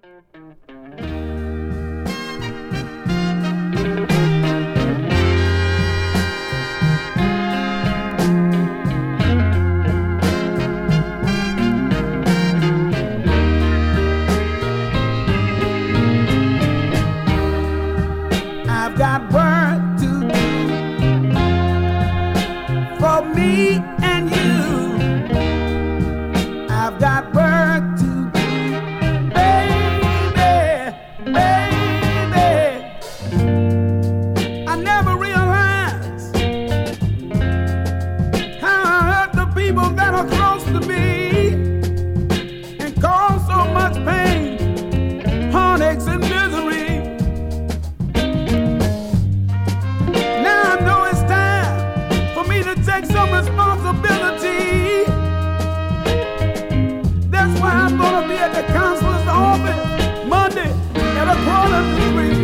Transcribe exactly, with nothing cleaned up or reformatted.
I've got work to do for me and you. I've got work to do, baby, baby. I never realized how I hurt the people that are close to me and cause so much pain, heartaches and misery. Take some responsibility. That's why I'm gonna be at the counselor's office Monday at a quarter to three.